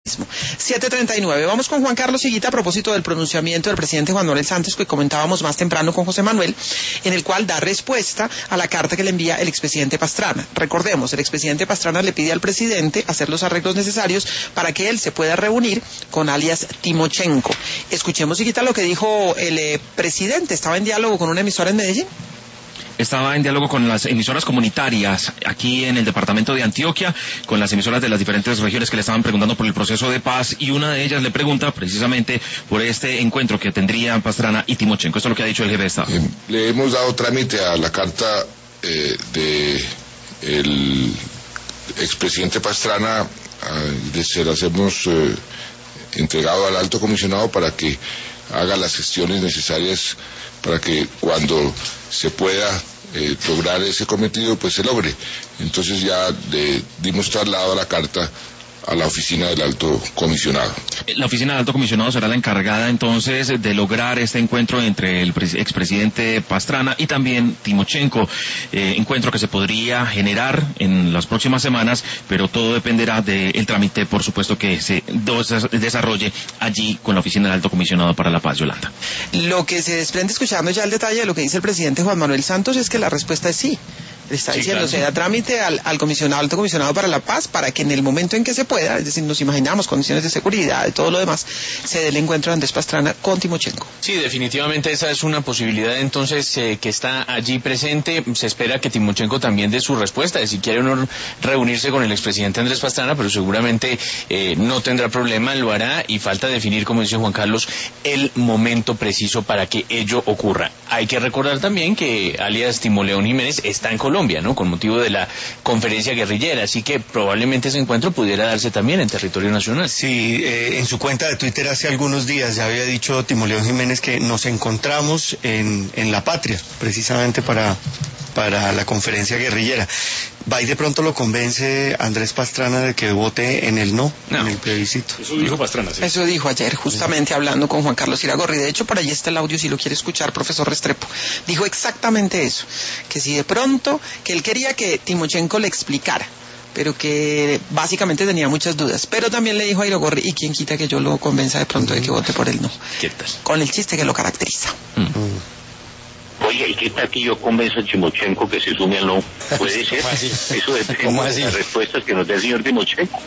7:39. Vamos con Juan Carlos Higuita a propósito del pronunciamiento del presidente Juan Manuel Santos que comentábamos más temprano con José Manuel, en el cual da respuesta a la carta que le envía el expresidente Pastrana. Recordemos, el expresidente Pastrana le pide al presidente hacer los arreglos necesarios para que él se pueda reunir con alias Timochenko. Escuchemos, Higuita, lo que dijo el presidente. Estaba en diálogo con una emisora en Medellín. Estaba en diálogo con las emisoras comunitarias aquí en el departamento de Antioquia, con las emisoras de las diferentes regiones que le estaban preguntando por el proceso de paz, y una de ellas le pregunta precisamente por este encuentro que tendrían Pastrana y Timochenko. Esto es lo que ha dicho el jefe de Estado. Le hemos dado trámite a la carta del expresidente Pastrana, se las hemos entregado al alto comisionado para que haga las gestiones necesarias para que cuando se pueda lograr ese cometido, pues se logre. Entonces ya le dimos traslado a la carta a la oficina del alto comisionado. La oficina del alto comisionado será la encargada entonces de lograr este encuentro entre el expresidente Pastrana y también Timochenko, encuentro que se podría generar en las próximas semanas, pero todo dependerá del trámite, por supuesto, que se desarrolle allí con la oficina del alto comisionado para la paz, Yolanda. Lo que se desprende escuchando ya el detalle de lo que dice el presidente Juan Manuel Santos es que la respuesta es sí. Le está diciendo, claro, se da trámite al alto comisionado para la paz para que en el momento en que se pueda, es decir, nos imaginamos condiciones de seguridad y todo lo demás, se dé el encuentro de Andrés Pastrana con Timochenko. Sí, definitivamente esa es una posibilidad entonces que está allí presente. Se espera que Timochenko también dé su respuesta de si quiere o no reunirse con el expresidente Andrés Pastrana, pero seguramente no tendrá problema, lo hará, y falta definir, como dice Juan Carlos, el momento preciso para que ello ocurra. Hay que recordar también que alias Timoleón Jiménez está en Colombia, ¿no?, con motivo de la conferencia guerrillera, así que probablemente ese encuentro pudiera darse también en territorio nacional. Sí, en su cuenta de Twitter hace algunos días ya había dicho Timoleón Jiménez que nos encontramos en La Patria, precisamente para la conferencia guerrillera. Va y de pronto lo convence Andrés Pastrana de que vote en el no, en el plebiscito. Eso dijo Pastrana, sí. Eso dijo ayer, justamente hablando con Juan Carlos Iragorri. De hecho, por allí está el audio si lo quiere escuchar, profesor Restrepo. Dijo exactamente eso, que si de pronto, que él quería que Timochenko le explicara, pero que básicamente tenía muchas dudas. Pero también le dijo a Iragorri, y quién quita que yo lo convenza de pronto de que vote por el no. ¿Qué tal? Con el chiste que lo caracteriza. Oiga, ¿y qué tal que yo convenzo a Timochenko que se sume al no? ¿Puede ser? Eso depende de las respuestas que nos dé el señor Timochenko.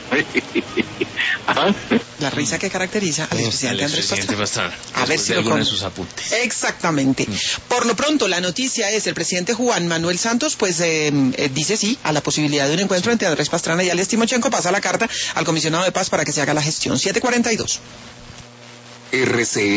¿Ah? La risa que caracteriza al expresidente Andrés Pastrana. A ver si lo de sus apuntes. Exactamente. Por lo pronto, la noticia es, el presidente Juan Manuel Santos, pues dice sí a la posibilidad de un encuentro entre Andrés Pastrana y alias Timochenko. Pasa la carta al comisionado de paz para que se haga la gestión. 7:42.